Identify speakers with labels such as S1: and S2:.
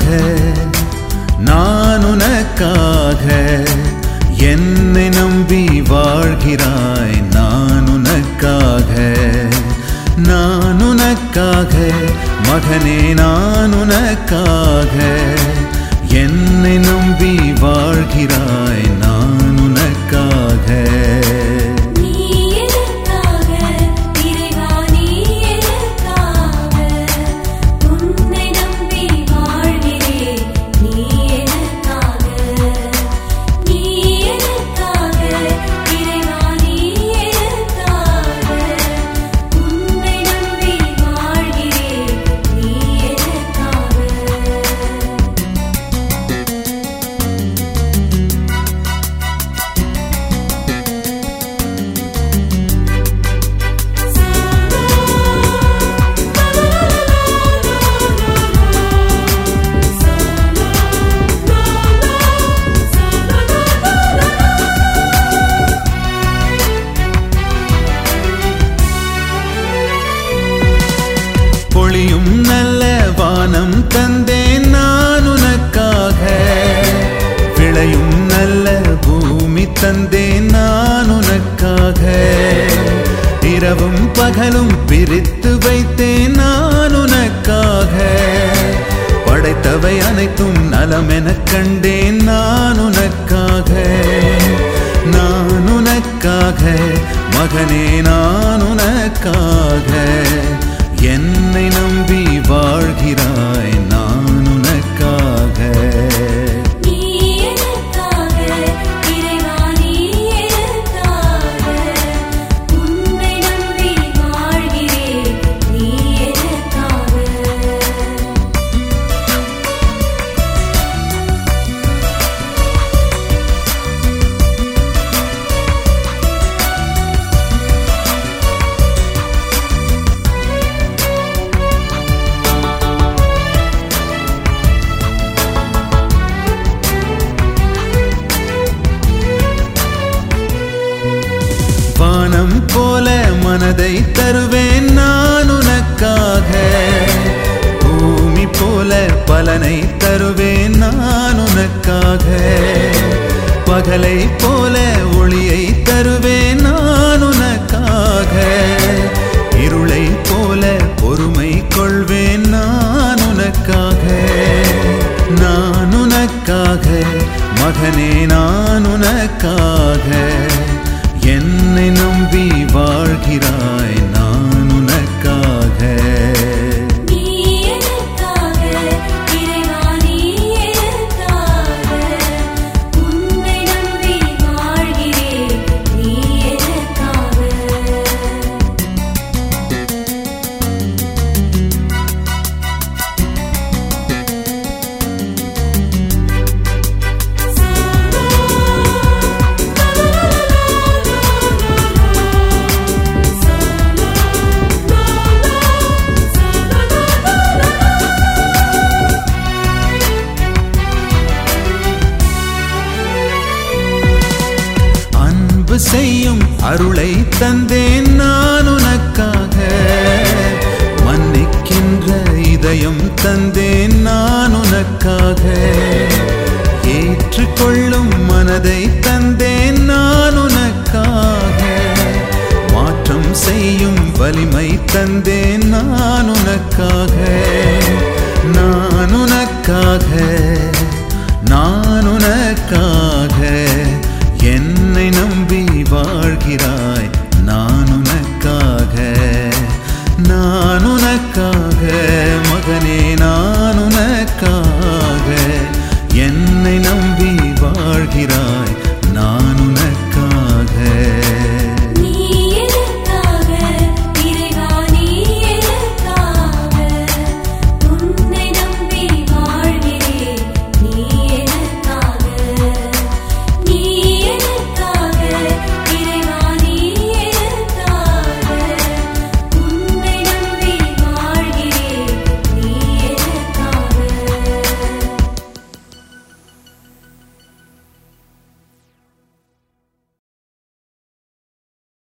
S1: நான் உனக்காக என்னை நம்பி வாழ்கிறாய். நான் உனக்காக மகனே, நான் உனக்காக என்னை நம்பி வாழ்கிறாய். நான் உனக்காக பொழியும் நல்ல வானம் தந்தேன் நான் உனக்காக. விளையும் நல்ல பூமி தந்தேன் நான் உனக்காக. இரவும் பகலும் பிரித்து வைத்தேன் நான் உனக்காக. படைத்தவை அனைத்தும் நலமென கண்டேன் நான் உனக்காக. நான் உனக்காக மகனே, நான் உனக்காக என்னை நம்பி வாழ்கிறாய். நான் உனக்காக வானம் போல மனதை தருவேன் நான் உனக்காக. பூமி போல பலனை தருவேன் நான் உனக்காக. பகலை போல ஒளியை தருவேன் நான் உனக்காக. இருளை போல பொறுமை கொள்வேன் நான் உனக்காக. நான் உனக்காக மகனே, நான் உனக்காக என்னை நம்பி வாழ்கிறாய். நான் உனக்காக செய்யும் அருளை தந்தேன் நான் உனக்காக. மன்னிக்கின்ற இதயம் தந்தேன் நான் உனக்காக. ஏற்றுக்கொள்ளும் மனதை தந்தேன் நான் உனக்காக. மாற்றம் செய்யும் வலிமை தந்தேன் நான் உனக்காக. நான் உனக்காக நான் உனக்காக என்னை நம்பி வாழ்கிறாய். நான் உனக்காக நான்